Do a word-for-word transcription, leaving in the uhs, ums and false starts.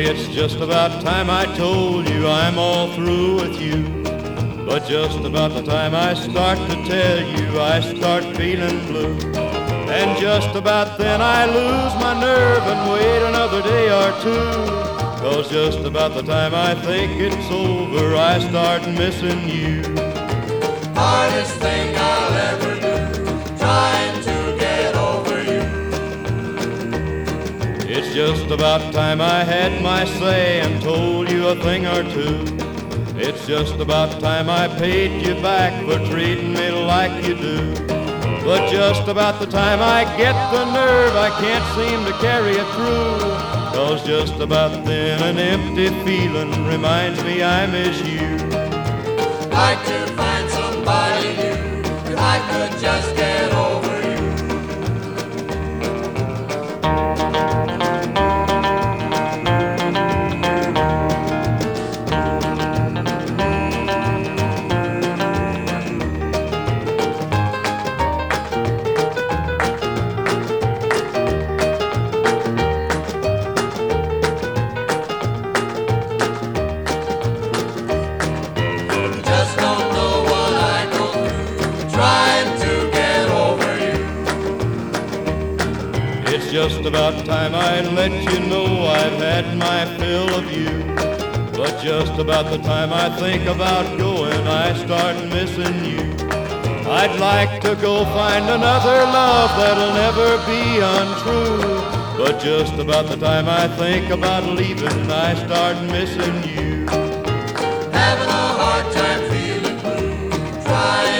it's just about time I told you I'm all through with you. But just about the time I start to tell you, I start feeling blue. And just about then I lose my nerve and wait another day or two. 'Cause just about the time I think it's over, I start missing you. Hardest thing I'll ever do, trying to get over you. It's just about time I had my say and told you a thing or two. It's just about time I paid you back for treating me like you do. But just about the time I get the nerve, I can't seem to carry it through. 'Cause just about then an empty feeling reminds me I miss you. Like to find somebody new, if I could just get over you. It's just about time I let you know I've had my fill of you. But just about the time I think about going, I start missing you. I'd like to go find another love that'll never be untrue. But just about the time I think about leaving, I start missing you. Having a hard time feeling blue, trying